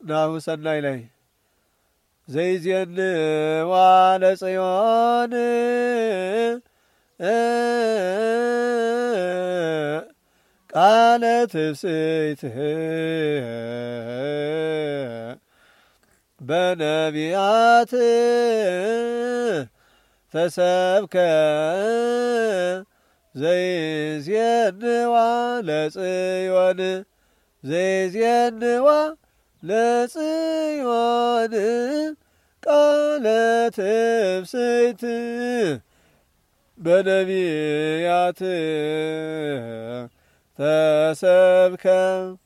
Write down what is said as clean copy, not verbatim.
ናሁ ሰናይ ላይ ዘይዜንዋ ለጽዮን ቃለ ትፍስሕት በነቢያት ተሰብከ ዘይዜንዋ ለጽዮን ዘይዜንዋ ለጽዮን ቃለ ትፍስሕት በነቢያት ተሰብከ